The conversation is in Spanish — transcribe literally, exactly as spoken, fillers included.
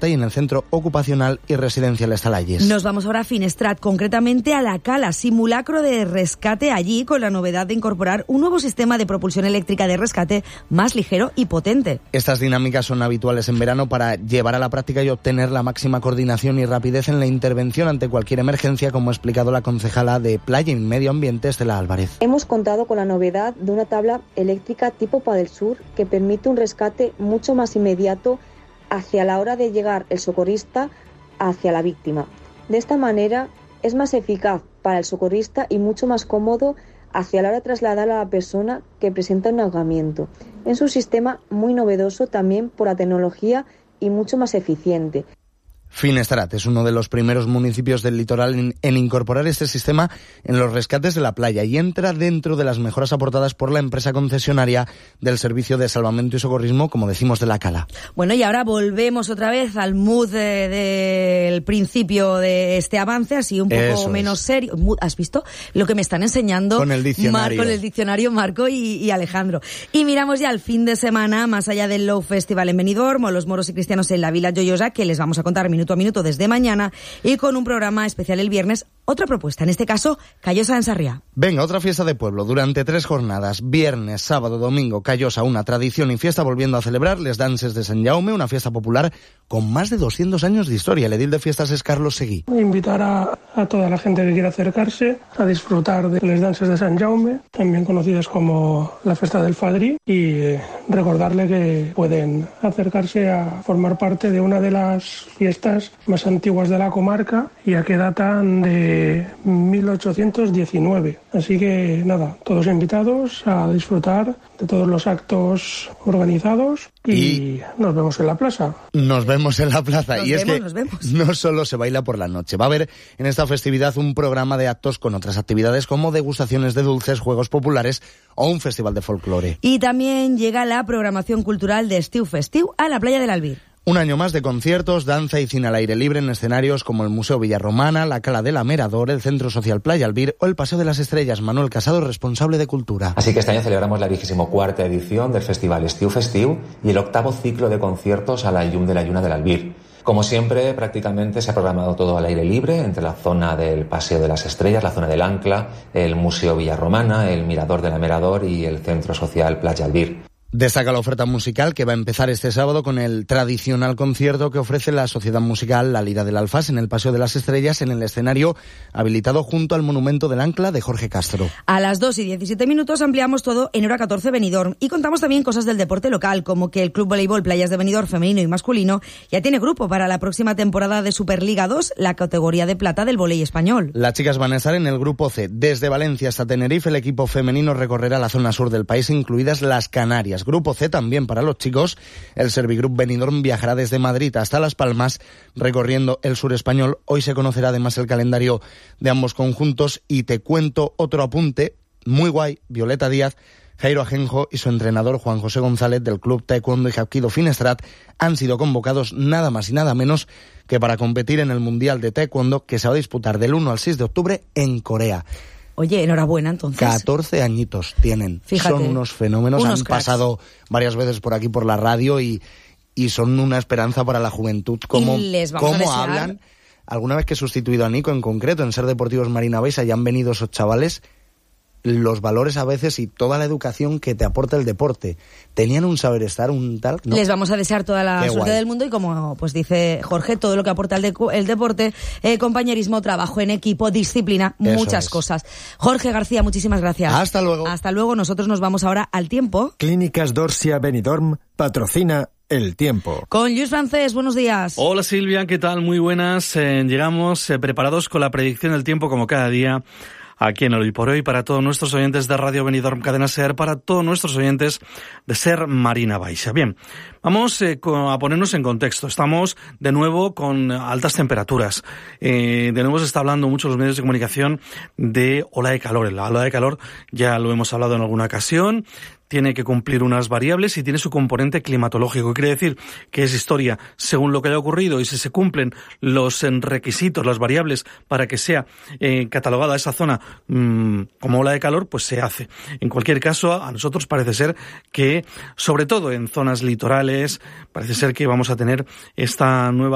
Plata y en el Centro Ocupacional y Residencial Estalalles. Nos vamos ahora a Finestrat, concretamente a La Cala, simulacro de rescate allí con la novedad de incorporar un nuevo sistema de propulsión eléctrica de rescate más ligero y potente. Estas dinámicas son habituales en verano para llevar a la práctica y obtener la máxima coordinación y rapidez en la intervención ante cualquier emergencia, como ha explicado la concejala de Playa y Medio Ambiente, Estela Álvarez. Hemos contado con la novedad de una tabla eléctrica tipo Padel Sur que permite un rescate mucho más inmediato hacia la hora de llegar el socorrista hacia la víctima. De esta manera es más eficaz para el socorrista y mucho más cómodo hacia la hora de trasladar a la persona que presenta un ahogamiento. Es un sistema muy novedoso también por la tecnología y mucho más eficiente. Finestrat es uno de los primeros municipios del litoral en, en incorporar este sistema en los rescates de la playa y entra dentro de las mejoras aportadas por la empresa concesionaria del servicio de salvamento y socorrismo, como decimos, de La Cala. Bueno, y ahora volvemos otra vez al mood del de, de principio de este avance, así un poco Eso menos es. serio. ¿Has visto lo que me están enseñando con el diccionario, Mar, con el diccionario Marco y, y Alejandro? Y miramos ya el fin de semana, más allá del Low Festival en Benidorm o los moros y cristianos en la Vila Joyosa, que les vamos a contar minuto a minuto desde mañana, y con un programa especial el viernes, otra propuesta, en este caso, Callosa en Sarriá. Venga, otra fiesta de pueblo, durante tres jornadas, viernes, sábado, domingo, Callosa, una tradición y fiesta volviendo a celebrar les danses de Sant Jaume, una fiesta popular con más de doscientos años de historia. El edil de fiestas es Carlos Seguí. Invitar a, a toda la gente que quiera acercarse a disfrutar de les danses de Sant Jaume, también conocidas como la Festa del Fadrí, y eh, recordarle que pueden acercarse a formar parte de una de las fiestas más antiguas de la comarca, ya que datan de mil ochocientos diecinueve. Así que nada, todos invitados a disfrutar de todos los actos organizados y, y nos vemos en la plaza. Nos vemos en la plaza. Nos y vemos, es que nos vemos. No solo se baila por la noche, va a haber en esta festividad un programa de actos con otras actividades como degustaciones de dulces, juegos populares o un festival de folclore. Y también llega la programación cultural de Estiu Festiu a la playa del Albir. Un año más de conciertos, danza y cine al aire libre en escenarios como el Museo Villarromana, la Cala del Amerador, el Centro Social Playa Albir o el Paseo de las Estrellas. Manuel Casado, responsable de Cultura. Así que este año celebramos la vigésimo cuarta edición del Festival Estiu Festiu y el octavo ciclo de conciertos a la llum de la lluna del Albir. Como siempre, prácticamente se ha programado todo al aire libre, entre la zona del Paseo de las Estrellas, la zona del Ancla, el Museo Villarromana, el Mirador del Amerador y el Centro Social Playa Albir. Destaca la oferta musical que va a empezar este sábado con el tradicional concierto que ofrece la Sociedad Musical La Lira del Alfás en el Paseo de las Estrellas, en el escenario habilitado junto al Monumento del Ancla de Jorge Castro. A las dos y diecisiete minutos ampliamos todo en hora catorce Benidorm y contamos también cosas del deporte local, como que el Club Voleibol Playas de Benidorm femenino y masculino ya tiene grupo para la próxima temporada de Superliga dos, la categoría de plata del vóley español. Las chicas van a estar en el grupo C. Desde Valencia hasta Tenerife, el equipo femenino recorrerá la zona sur del país, incluidas las Canarias. Grupo C también para los chicos. El Servigroup Benidorm viajará desde Madrid hasta Las Palmas, recorriendo el sur español. Hoy se conocerá además el calendario de ambos conjuntos y te cuento otro apunte muy guay. Violeta Díaz, Jairo Ajenjo y su entrenador Juan José González del Club Taekwondo y Hapkido Finestrat han sido convocados nada más y nada menos que para competir en el Mundial de Taekwondo que se va a disputar del uno al seis de octubre en Corea. Oye, enhorabuena entonces. catorce añitos tienen. Fíjate, son unos fenómenos, unos han cracks. pasado varias veces por aquí por la radio y, y son una esperanza para la juventud. Cómo, Y les vamos a cómo desear- hablan. Alguna vez que he sustituido a Nico en concreto en Ser Deportivos Marina Baixa y han venido esos chavales, los valores a veces y toda la educación que te aporta el deporte. Tenían un saber estar, un tal... ¿no? Les vamos a desear toda la Qué suerte guay. del mundo y como pues dice Jorge, todo lo que aporta el, de- el deporte, eh, compañerismo, trabajo en equipo, disciplina, Eso muchas es. cosas. Jorge García, muchísimas gracias. Hasta luego. Hasta luego. Nosotros nos vamos ahora al tiempo Clínicas Dorsia Benidorm patrocina El Tiempo. con Luis Francés. Buenos días. Hola Silvia, ¿qué tal? Muy buenas. Eh, llegamos eh, preparados con la predicción del tiempo como cada día. Aquí en el Hoy por Hoy, para todos nuestros oyentes de Radio Benidorm Cadena SER, para todos nuestros oyentes de SER Marina Baixa. Bien, vamos eh, a ponernos en contexto. Estamos de nuevo con altas temperaturas. Eh, de nuevo se está hablando mucho en los medios de comunicación de ola de calor. La ola de calor ya lo hemos hablado en alguna ocasión. Tiene que cumplir unas variables y tiene su componente climatológico. Quiere decir que es historia según lo que haya ocurrido y si se cumplen los requisitos, las variables para que sea eh, catalogada esa zona mmm, como ola de calor, pues se hace. En cualquier caso, a nosotros parece ser que, sobre todo en zonas litorales, parece ser que vamos a tener esta nueva